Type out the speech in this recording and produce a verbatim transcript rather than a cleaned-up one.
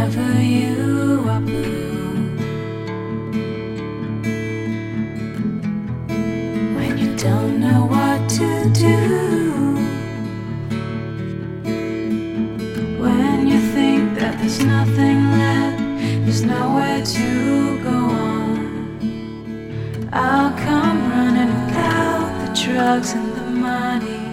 whenever you are blue, when you don't know what to do, when you think that there's nothing left, there's nowhere to go on, I'll come running without the drugs and the money.